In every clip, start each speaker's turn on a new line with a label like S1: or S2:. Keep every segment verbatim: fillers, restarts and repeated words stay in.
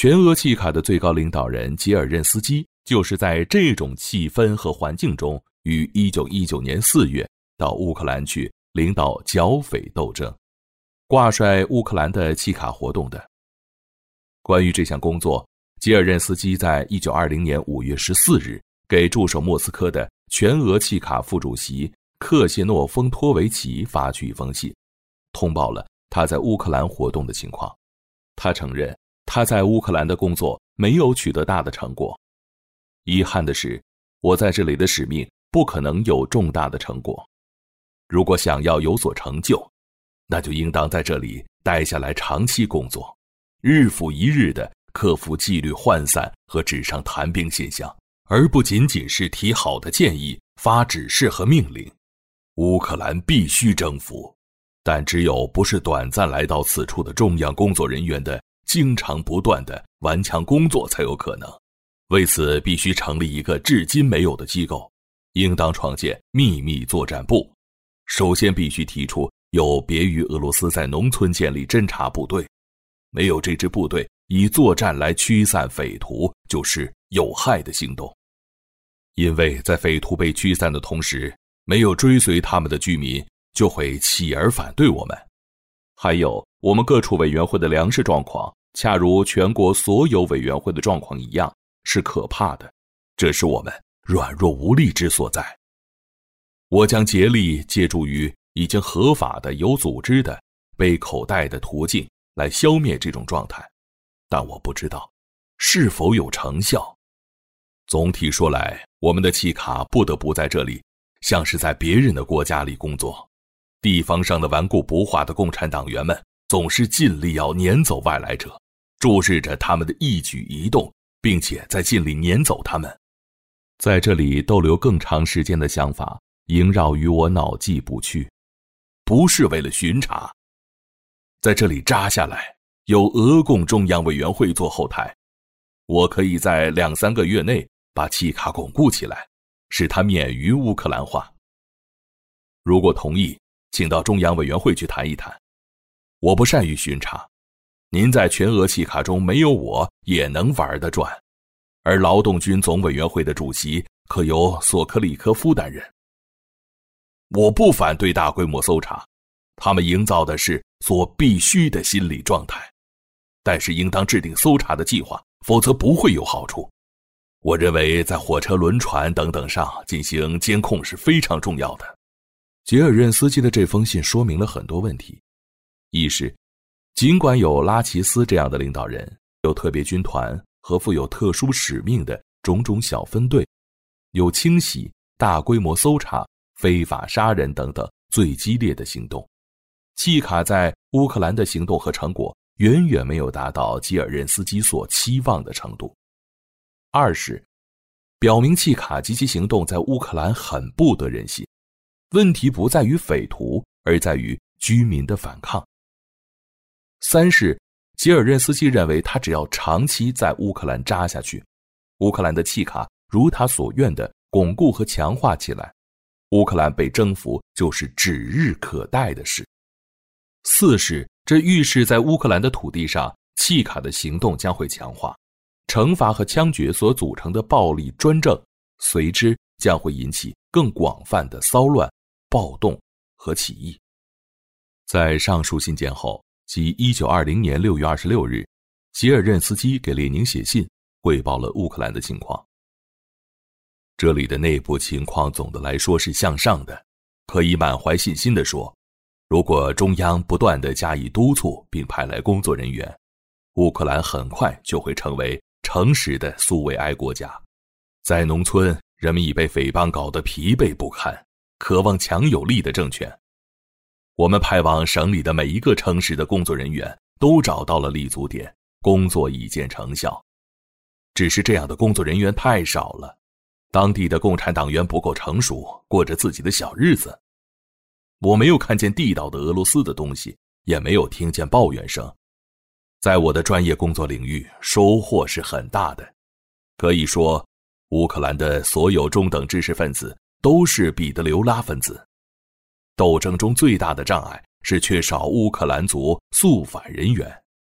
S1: 全俄契卡的最高领导人吉尔任斯基就是在这种气氛和环境中，于一九一九年四月到乌克兰去领导剿匪斗争，挂帅乌克兰的契卡活动的。关于这项工作，吉尔任斯基在一九二零年五月十四日给驻守莫斯科的全俄契卡副主席克谢诺丰托维奇发去一封信，通报了他在乌克兰活动的情况。他承认他在乌克兰的工作没有取得大的成果。遗憾的是，我在这里的使命不可能有重大的成果。如果想要有所成就，那就应当在这里待下来长期工作，日复一日地克服纪律涣散和纸上谈兵现象，而不仅仅是提好的建议、发指示和命令。乌克兰必须征服，但只有不是短暂来到此处的中央工作人员的经常不断的顽强工作才有可能。为此必须成立一个至今没有的机构，应当创建秘密作战部。首先必须提出有别于俄罗斯在农村建立侦察部队，没有这支部队以作战来驱散匪徒，就是有害的行动。因为在匪徒被驱散的同时，没有追随他们的居民就会起而反对我们。还有，我们各处委员会的粮食状况，恰如全国所有委员会的状况一样，是可怕的，这是我们软弱无力之所在。我将竭力借助于已经合法的、有组织的、被口袋的途径来消灭这种状态，但我不知道是否有成效。总体说来，我们的契卡不得不在这里，像是在别人的国家里工作。地方上的顽固不化的共产党员们总是尽力要撵走外来者，注视着他们的一举一动，并且在尽力撵走他们。在这里逗留更长时间的想法萦绕于我脑际不去，不是为了巡查。在这里扎下来，有俄共中央委员会做后台，我可以在两三个月内把契卡巩固起来，使它免于乌克兰化。如果同意，请到中央委员会去谈一谈。我不善于巡查，您在全俄契卡中没有我也能玩得转，而劳动军总委员会的主席可由索科里科夫担任。我不反对大规模搜查，他们营造的是所必须的心理状态，但是应当制定搜查的计划，否则不会有好处。我认为在火车、轮船等等上进行监控是非常重要的。吉尔任斯基的这封信说明了很多问题。一是，尽管有拉齐斯这样的领导人，有特别军团和负有特殊使命的种种小分队，有清洗、大规模搜查、非法杀人等等最激烈的行动，契卡在乌克兰的行动和成果远远没有达到吉尔任斯基所期望的程度。二是，表明契卡及其行动在乌克兰很不得人心，问题不在于匪徒，而在于居民的反抗。三是，吉尔任斯基认为他只要长期在乌克兰扎下去，乌克兰的契卡如他所愿的巩固和强化起来，乌克兰被征服就是指日可待的事。四是，这预示在乌克兰的土地上，契卡的行动将会强化，惩罚和枪决所组成的暴力专政，随之将会引起更广泛的骚乱、暴动和起义。在上述信件后，即一九二零年六月二十六日，吉尔任斯基给列宁写信，汇报了乌克兰的情况。这里的内部情况总的来说是向上的，可以满怀信心地说，如果中央不断地加以督促并派来工作人员，乌克兰很快就会成为诚实的苏维埃国家。在农村，人们已被匪帮搞得疲惫不堪，渴望强有力的政权。我们派往省里的每一个城市的工作人员都找到了立足点，工作已见成效。只是这样的工作人员太少了，当地的共产党员不够成熟，过着自己的小日子。我没有看见地道的俄罗斯的东西，也没有听见抱怨声。在我的专业工作领域，收获是很大的。可以说，乌克兰的所有中等知识分子都是彼得留拉分子。斗争中最大的障碍是缺少乌克兰族肃反人员。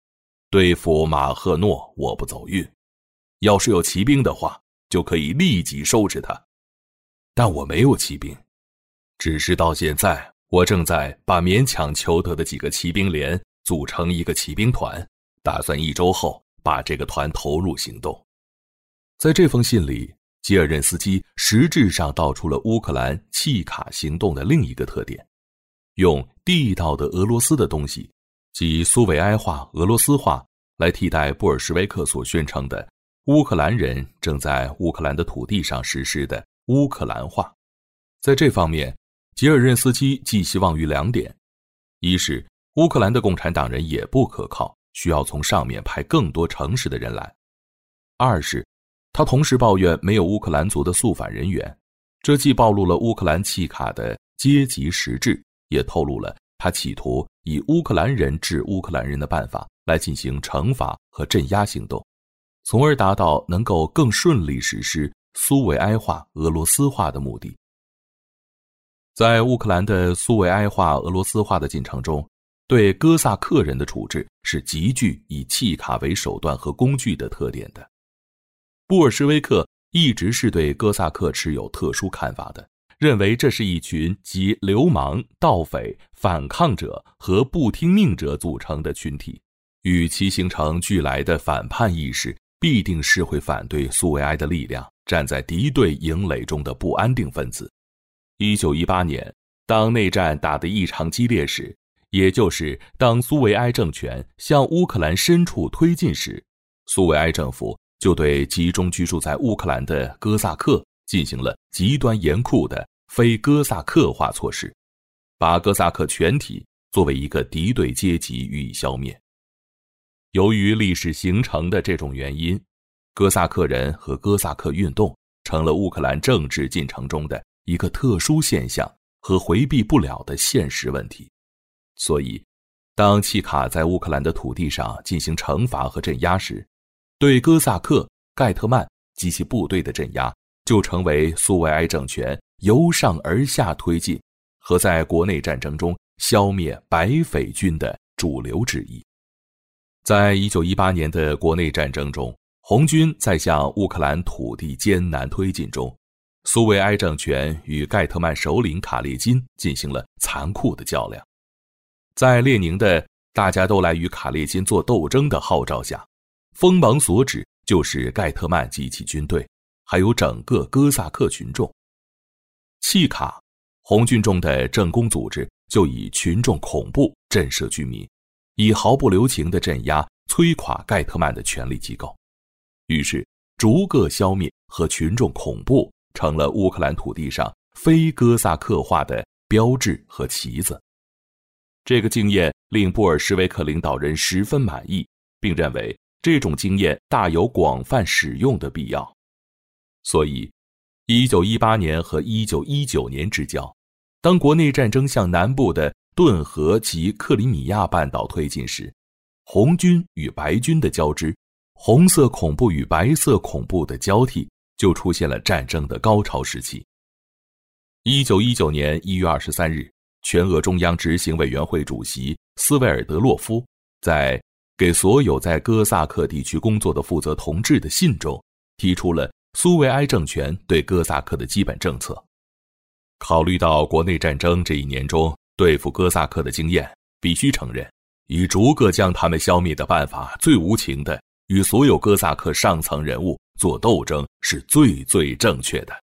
S1: 对付马赫诺我不走运，要是有骑兵的话，就可以立即收拾他。但我没有骑兵，只是到现在，我正在把勉强求得的几个骑兵连组成一个骑兵团，打算一周后把这个团投入行动。在这封信里，吉尔任斯基实质上道出了乌克兰契卡行动的另一个特点，用地道的俄罗斯的东西，即苏维埃化、俄罗斯化，来替代布尔什维克所宣称的乌克兰人正在乌克兰的土地上实施的乌克兰化。在这方面，吉尔任斯基寄希望于两点：一是乌克兰的共产党人也不可靠，需要从上面派更多诚实的人来；二是他同时抱怨没有乌克兰族的肃反人员，这既暴露了乌克兰契卡的阶级实质，也透露了他企图以乌克兰人治乌克兰人的办法来进行惩罚和镇压行动，从而达到能够更顺利实施苏维埃化、俄罗斯化的目的。在乌克兰的苏维埃化、俄罗斯化的进程中，对哥萨克人的处置是极具以契卡为手段和工具的特点的。布尔什维克一直是对哥萨克持有特殊看法的，认为这是一群集流氓、盗匪、反抗者和不听命者组成的群体，与其形成俱来的反叛意识，必定是会反对苏维埃的力量，站在敌对营垒中的不安定分子。一九一八年，当内战打得异常激烈时，也就是当苏维埃政权向乌克兰深处推进时，苏维埃政府就对集中居住在乌克兰的哥萨克进行了极端严酷的非哥萨克化措施，把哥萨克全体作为一个敌对阶级予以消灭。由于历史形成的这种原因，哥萨克人和哥萨克运动成了乌克兰政治进程中的一个特殊现象和回避不了的现实问题。所以，当契卡在乌克兰的土地上进行惩罚和镇压时，对哥萨克、盖特曼及其部队的镇压就成为苏维埃政权由上而下推进和在国内战争中消灭白匪军的主流之一。在一九一八年的国内战争中，红军在向乌克兰土地艰难推进中，苏维埃政权与盖特曼首领卡列金进行了残酷的较量。在列宁的大家都来与卡列金做斗争的号召下，锋芒所指就是盖特曼及其军队，还有整个哥萨克群众。契卡，红军中的政工组织就以群众恐怖震慑居民，以毫不留情地镇压、摧垮盖特曼的权力机构。于是，逐个消灭和群众恐怖成了乌克兰土地上非哥萨克化的标志和旗子。这个经验令布尔什维克领导人十分满意，并认为这种经验大有广泛使用的必要。所以，一九一八年和一九一九年之交，当国内战争向南部的顿河及克里米亚半岛推进时，红军与白军的交织，红色恐怖与白色恐怖的交替，就出现了战争的高潮时期。一九一九年一月二十三日，全俄中央执行委员会主席斯维尔德洛夫在给所有在哥萨克地区工作的负责同志的信中，提出了苏维埃政权对哥萨克的基本政策。考虑到国内战争这一年中对付哥萨克的经验，必须承认，以逐个将他们消灭的办法最无情的与所有哥萨克上层人物做斗争是最最正确的。